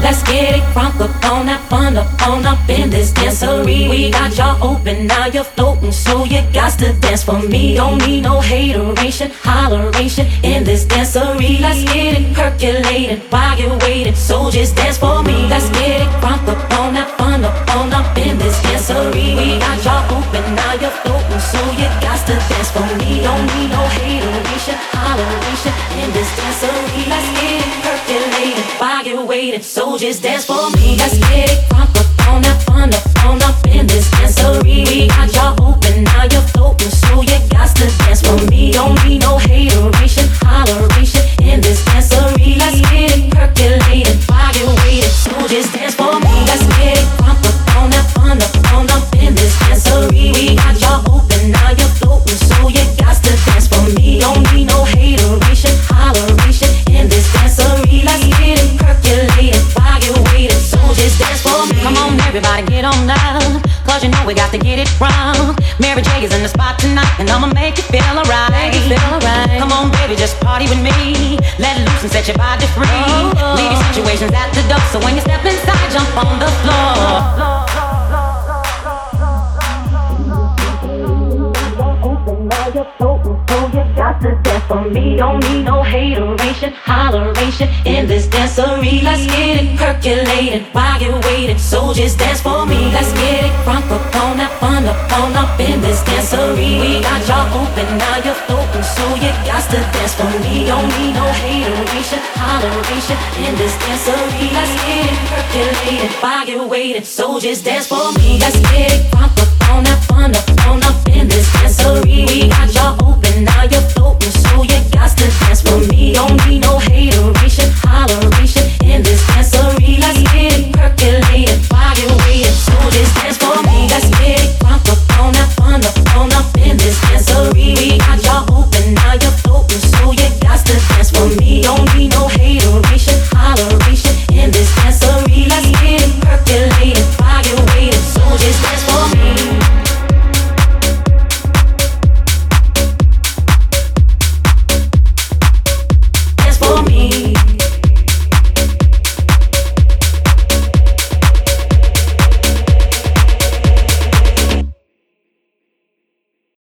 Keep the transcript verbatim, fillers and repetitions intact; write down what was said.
Let's get it crunk up on that fun up on up in this dancery. We got y'all open, now you're floating, so you got to dance for me. Don't need no hateration, holleration in this dancery. Let's get it percolating while you're waiting, so just dance for me. Let's get it crunk up on that fun up on up in this dancery. We got y'all open, now you're floating, so you got to dance for me. Don't need no hateration, holleration in this dancery. Let's get it percolating while you're waiting, so just dance for me. Let's get it crunk up on that fun up on up in this dancery. We got y'all open, now you're floating, so you got to dance for me. Don't need no hateration, holleration in this dancery. Let's get it percolating while you're waiting, so just dance for me. Let's get it crunk up on that fun up on up in this dancery. We got y'all open, now you're floating, so you got to dance for me. Don't need no hateration, holleration in this dancery. Let's get it percolating while you're waiting, so just dance for me. Come on, everybody, get on down, cause you know we got to get it wrong. Mary J is in the spot tonight, and I'ma make you feel alright. Make you feel alright. Come on, baby, just party with me. Let loose and set your body free. Oh, oh. Leave your situations at the door, so when you step inside, jump on the floor. Got to dance for me. Don't need no hateration, holleration in this dancery. Let's get it percolating while you're waiting, so just dance for me. Let's get it crunk up on that fun up on up in this dancery. We got y'all open, now you're floating, so you got to dance for me. Don't need no hateration, holleration in this dancery. Let's get it percolating while you're waiting, so just dance for me. Let's get it crunk up on that fun up on up in this dancery. We got y'all open, now you're floating, so you got to dance for me. Don't need no hateration, holleration